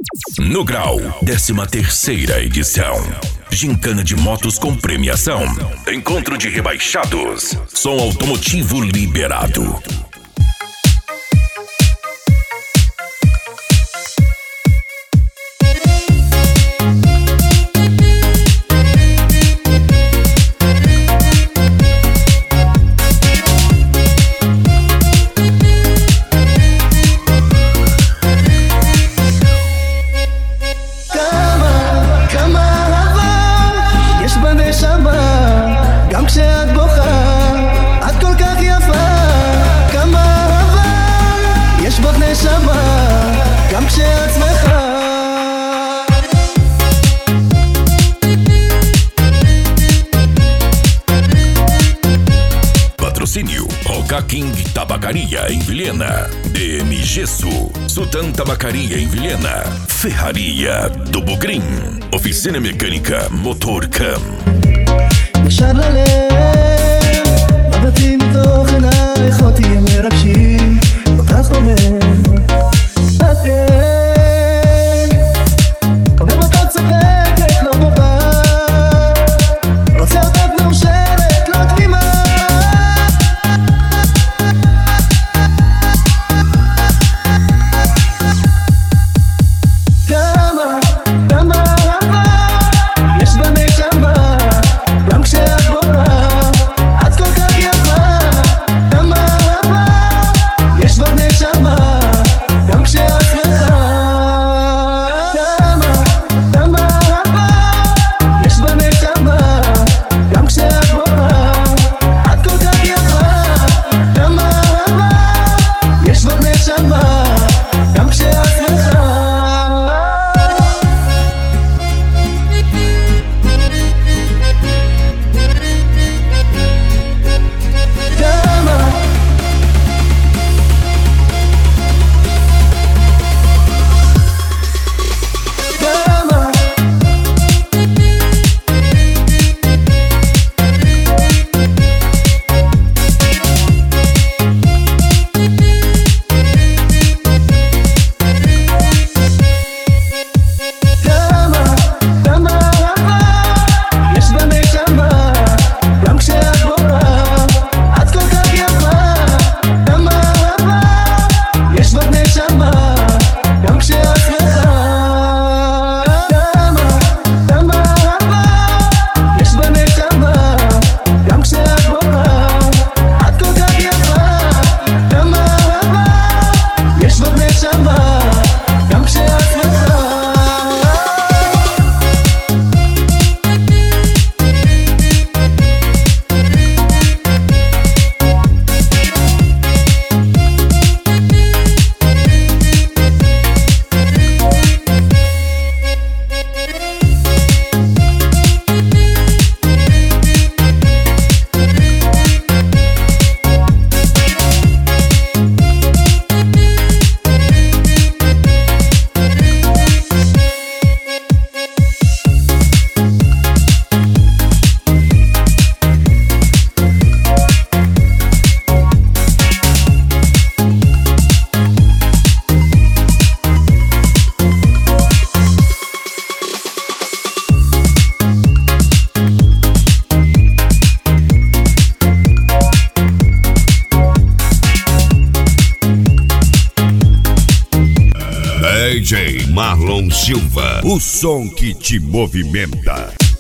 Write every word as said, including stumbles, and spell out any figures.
No Grau, décima terceira edição. Gincana de motos com premiação. Encontro de rebaixados. Som automotivo liberado. גם כשאת בוכה, את כל כך יפה. כמה אהבה יש בך נשמה, גם כשאת שמחה. Patrocínio Roca King Tabacaria em Vilhena, D M Gesso, Sultan Tabacaria em Vilhena, Ferraria do Bugrim, Oficina Mecânica Motor Cam. ישר ללב, מבטים מתוך עינייך אותי מרגשים, אותך חומם, את אין, קודם אותה צוחקת, לא בוכה, רוצה אותך מאושרת, לא תמימה. כמה, כמה אהבה יש בנשמה, גם כשאת בוכה, את כל כך יפה. כמה אהבה יש בך נשמה, גם כשאת שמחה. כמה, כמה אהבה יש בנשמה, גם כשאת בוכה, את כל כך יפה. כמה אהבה יש בך נשמה, גם כשאת שמחה. D J Marlon Silva, o som que te movimenta.